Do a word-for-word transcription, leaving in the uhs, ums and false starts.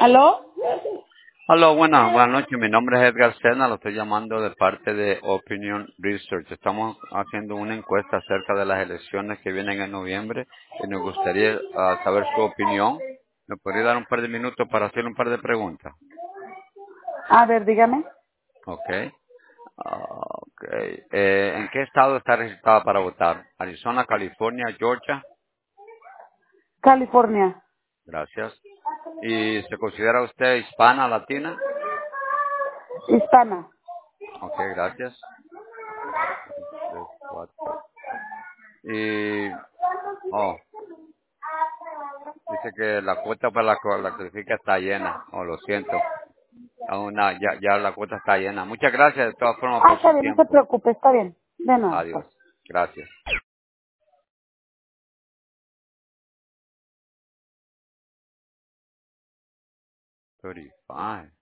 ¿Aló? Hola, buenas, buenas noches. Mi nombre es Edgar Sena, lo estoy llamando de parte de Opinion Research. Estamos haciendo una encuesta acerca de las elecciones que vienen en noviembre y nos gustaría ah, saber su opinión. ¿Me podría dar un par de minutos para hacer un par de preguntas? A ver, dígame. Ok. Ah, ok. Eh, ¿En qué estado está registrada para votar? Arizona, California, Georgia. California. Gracias. ¿Y se considera usted hispana, latina? Hispana. Ok, gracias. Tres, cuatro. Y, oh, dice que la cuota para la que la clasifica está llena. Oh, lo siento. Aún no, ya, ya la cuota está llena. Muchas gracias de todas formas Ah, por está su bien, no se tiempo. preocupe, está bien. De nada, Adiós. pues. Gracias. thirty-five.